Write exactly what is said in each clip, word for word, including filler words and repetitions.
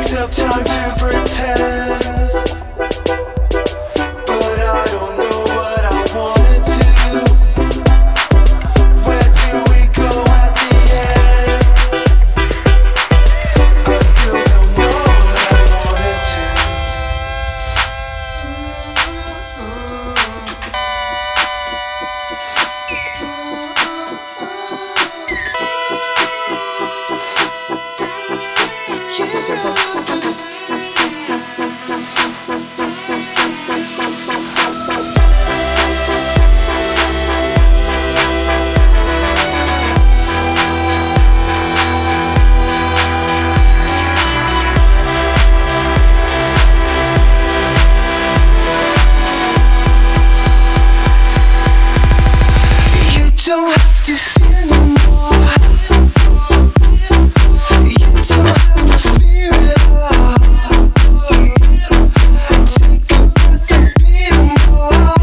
takes up time to pretend, but I don't know what I wanna do. Where do we go at the end? I still don't know what I wanna do. Don't have to fear no more. You don't have to fear it all. Take a breath and beat 'em all.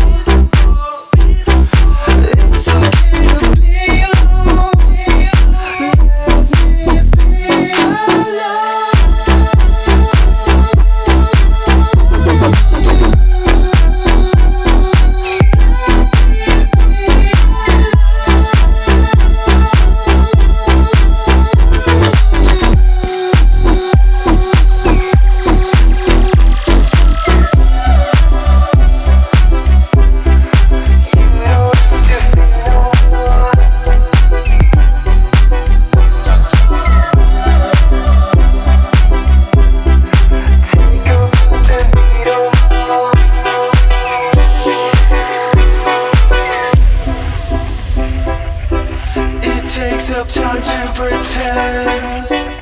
It's okay to be alone. Let me be alone. Takes up time to pretend,